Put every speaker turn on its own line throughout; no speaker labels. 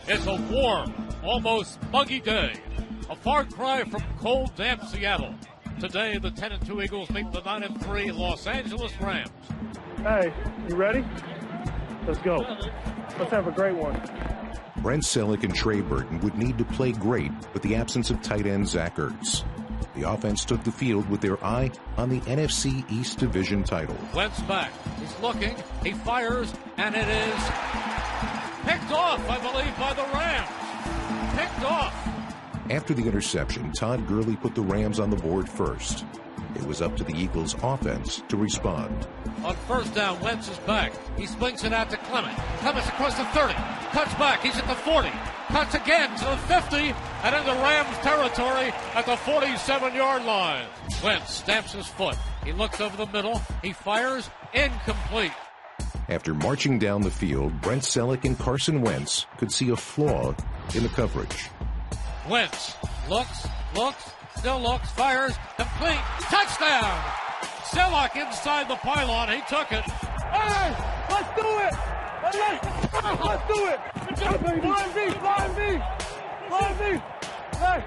It's a warm, almost muggy day. A far cry from cold, damp Seattle. Today, the 10-2 Eagles meet the 9-3 Los Angeles Rams.
Hey, you ready? Let's go. Let's have a great one.
Brent Celek and Trey Burton would need to play great with the absence of tight end Zach Ertz. The offense took the field with their eye on the NFC East Division title.
Wentz back. He's looking. He fires, and it is picked off, I believe, by the Rams. Picked off.
After the interception, Todd Gurley put the Rams on the board first. It was up to the Eagles' offense to respond.
On first down, Wentz is back. He swings it out to Clement. Clement's across the 30. Cuts back. He's at the 40. Cuts again to the 50. And into Rams territory at the 47-yard line. Wentz stamps his foot. He looks over the middle. He fires. Incomplete.
After marching down the field, Brent Celek and Carson Wentz could see a flaw in the coverage.
Wentz looks, still looks, fires, complete, touchdown! Celek inside the pylon, he took it.
Hey, let's do it! Let's do it! Line V! Hey!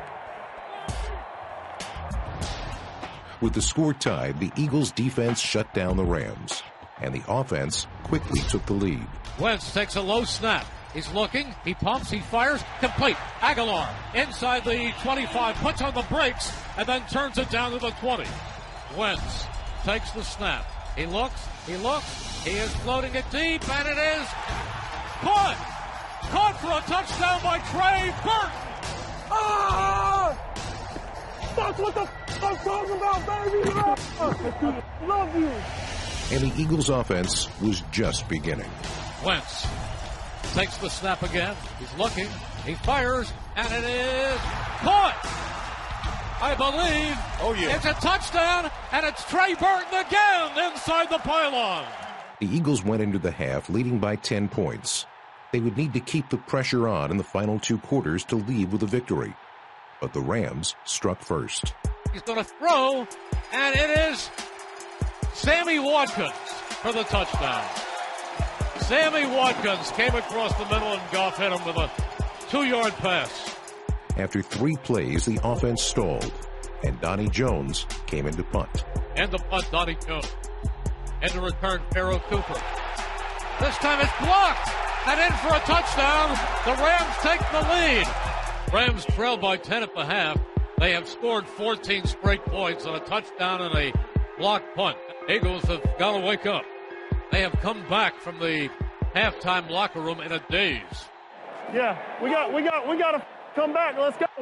With the score tied, the Eagles' defense shut down the Rams, and the offense quickly took the lead.
Wentz takes a low snap. He's looking, he pumps, he fires, complete. Aguilar inside the 25, puts on the brakes, and then turns it down to the 20. Wentz takes the snap. He looks, he is floating it deep, and it is caught! Caught for a touchdown by Trey Burton!
Ah! That's what the I'm talking about, baby! Love you!
And the Eagles' offense was just beginning.
Wentz takes the snap again. He's looking. He fires, and it is caught. I believe it's a touchdown, and it's Trey Burton again inside the pylon.
The Eagles went into the half leading by 10 points. They would need to keep the pressure on in the final two quarters to lead with a victory. But the Rams struck first.
He's going to throw, and it is Sammy Watkins for the touchdown. Sammy Watkins came across the middle, and Goff hit him with a 2-yard pass.
After 3 plays, the offense stalled, and Donnie Jones came in to punt.
And the punt, Donnie Jones. And the return, Pharaoh Cooper. This time it's blocked, and in for a touchdown. The Rams take the lead. Rams trail by 10 at the half. They have scored 14 straight points on a touchdown and a blocked punt. Eagles have got to wake up. They have come back from the halftime locker room in a daze.
Yeah, we got to come back. Let's go.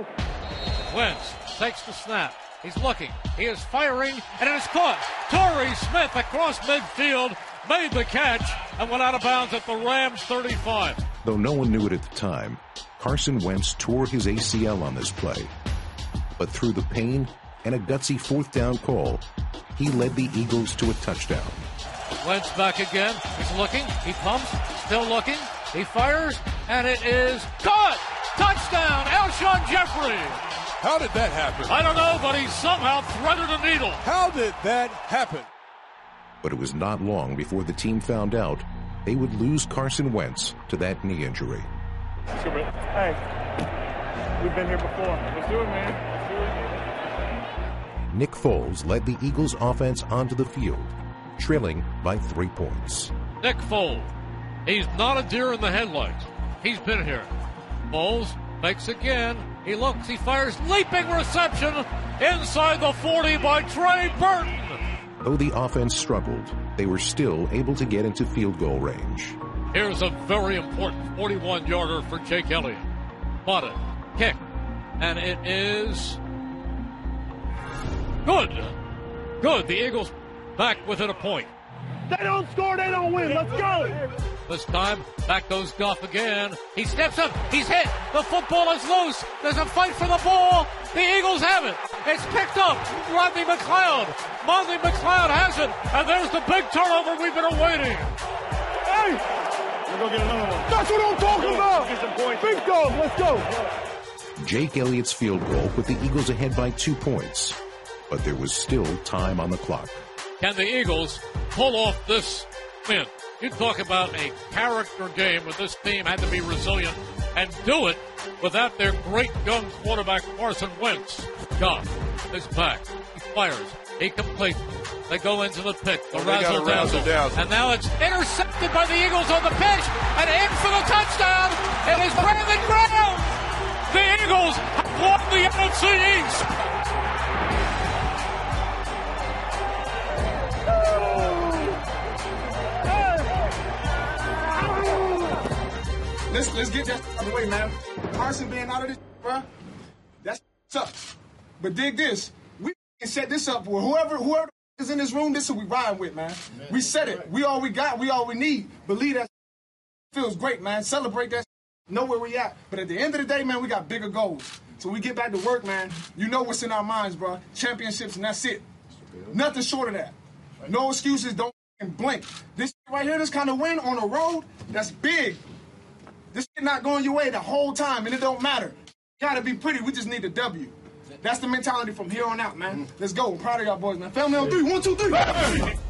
Wentz takes the snap. He's looking. He is firing, and it is caught. Torrey Smith across midfield made the catch and went out of bounds at the Rams 35.
Though no one knew it at the time, Carson Wentz tore his ACL on this play. But through the pain and a gutsy 4th down call, he led the Eagles to a touchdown.
Wentz back again. He's looking. He pumps. Still looking. He fires. And it is caught. Touchdown. Alshon Jeffrey.
How did that happen?
I don't know, but he somehow threaded a needle.
How did that happen?
But it was not long before the team found out they would lose Carson Wentz to that knee injury.
Hey, we've been here before. Let's do it, man. Let's do it.
Nick Foles led the Eagles' offense onto the field, trailing by 3 points.
Nick Foles. He's not a deer in the headlights. He's been here. Foles makes again. He looks, he fires, leaping reception inside the 40 by Trey Burton.
Though the offense struggled, they were still able to get into field goal range.
Here's a very important 41-yarder for Jake Elliott. Spotted, kick, and it is good. Good. The Eagles back within a point.
They don't score, they don't win. Let's go.
This time, back goes Goff again. He steps up. He's hit. The football is loose. There's a fight for the ball. The Eagles have it. It's picked up. Rodney McLeod. Rodney McLeod has it. And there's the big turnover we've been awaiting.
Hey! We're going to get another one. That's what I'm talking about. Get some points. Big dog. Let's go.
Jake Elliott's field goal put the Eagles ahead by 2 points. But there was still time on the clock.
Can the Eagles pull off this win? You talk about a character game where this team had to be resilient and do it without their great young quarterback, Carson Wentz. Goff is back. He fires. He completes. They go into the pick. The razzle-dazzle. And now it's intercepted by the Eagles on the pitch and in for the touchdown. It is Brandon Graham. The Eagles have won the NFC East.
Let's get that out of the way, man. Carson being out of this, bro, that sucks. But dig this. We can set this up for whoever is in this room. This is what we ride with, man. We set it. We all we got. We all we need. Believe that feels great, man. Celebrate that. Know where we at. But at the end of the day, man, we got bigger goals. So we get back to work, man. You know what's in our minds, bro. Championships, and that's it. Nothing short of that. No excuses. Don't blink. This right here, this kind of win on the road, that's big. This shit not going your way the whole time, and it don't matter. Gotta be pretty. We just need a W. That's the mentality from here on out, man. Let's go. I'm proud of y'all boys, man. Family on 3. 1, 2, 3.